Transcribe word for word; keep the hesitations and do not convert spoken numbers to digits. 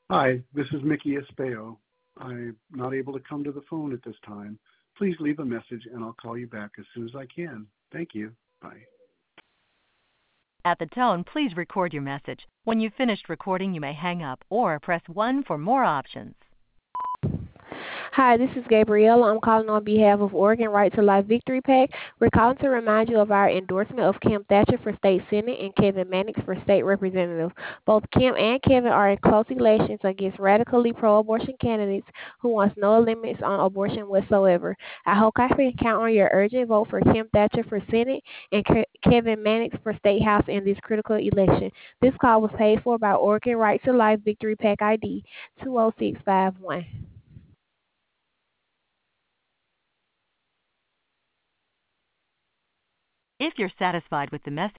Hi, this is Mickey Espejo. I'm not able to come to the phone at this time. Please leave a message and I'll call you back as soon as I can. Thank you. Bye. At the tone, please record your message. When you've finished recording, you may hang up or press one for more options. Hi, this is Gabrielle. I'm calling on behalf of Oregon Right to Life Victory PAC. We're calling to remind you of our endorsement of Kim Thatcher for State Senate and Kevin Mannix for State Representative. Both Kim and Kevin are in close elections against radically pro-abortion candidates who wants no limits on abortion whatsoever. I hope I can count on your urgent vote for Kim Thatcher for Senate and Ke- Kevin Mannix for State House in this critical election. This call was paid for by Oregon Right to Life Victory PAC I D two oh six five one. If you're satisfied with the message,